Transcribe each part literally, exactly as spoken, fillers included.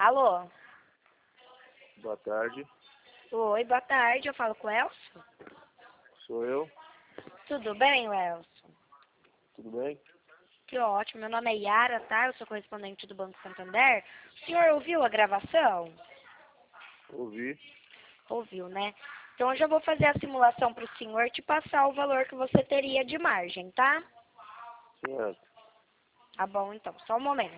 Alô? Boa tarde, Oi, boa tarde. Eu falo com o Elson? sou eu, Tudo bem, Elson? tudo bem? Que ótimo. Meu nome é Yara, tá? Eu sou correspondente do Banco Santander. O senhor ouviu a gravação? Ouvi, Ouviu, né? Então eu já vou fazer a simulação para o senhor te passar o valor que você teria de margem, tá? certo. Tá bom, então. Só um momento.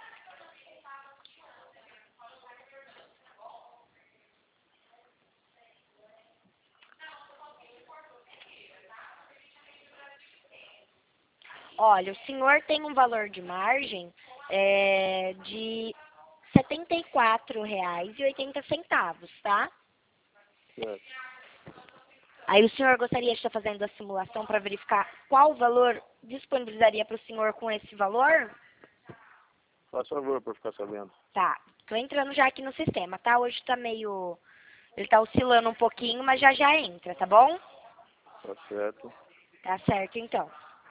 Olha, o senhor tem um valor de margem é, de setenta e quatro reais e oitenta centavos, tá? Certo. Aí o senhor gostaria de estar fazendo a simulação para verificar qual valor disponibilizaria para o senhor com esse valor? Faz favor para ficar sabendo. Tá, tô entrando já aqui no sistema, tá? Hoje tá meio... Ele tá oscilando um pouquinho, mas já já entra, tá bom? Tá certo. Tá certo, então.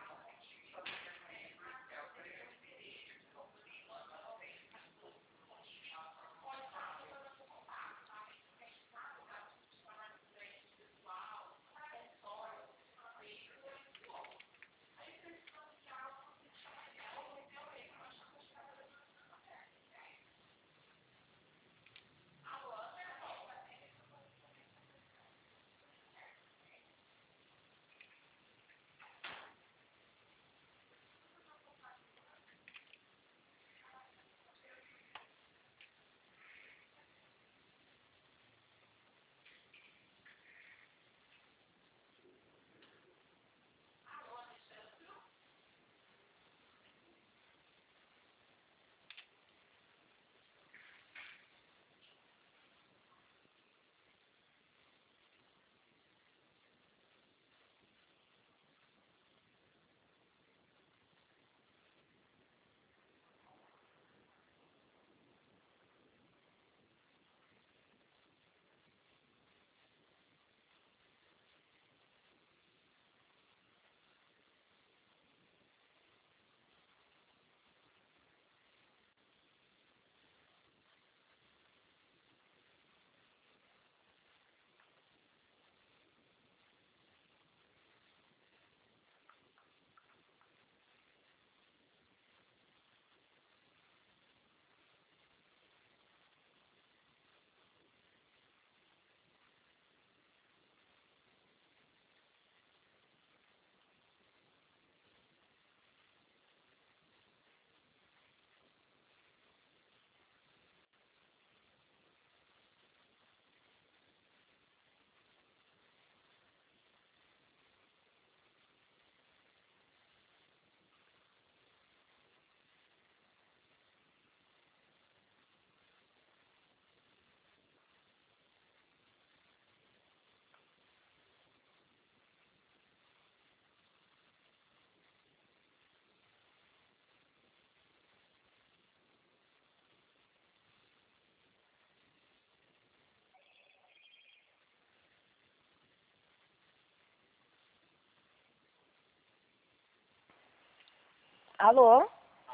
Alô?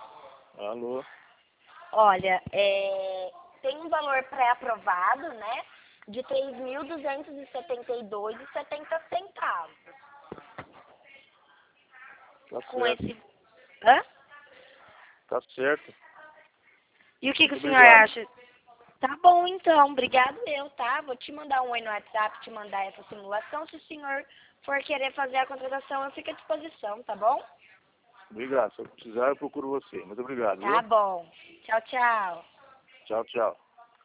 Alô, Olha, é, tem um valor pré-aprovado, né? De três mil duzentos e setenta e dois reais e setenta centavos. tá Com certo. esse... Hã? Tá certo. E o que, que o Muito senhor obrigado. acha? Tá bom, então. Obrigado eu, tá? Vou te mandar um oi no WhatsApp, te mandar essa simulação. Se o senhor for querer fazer a contratação, eu fico à disposição, tá bom? Obrigado. Se eu precisar, eu procuro você. Muito obrigado, Tá viu? bom. Tchau, tchau. Tchau, tchau.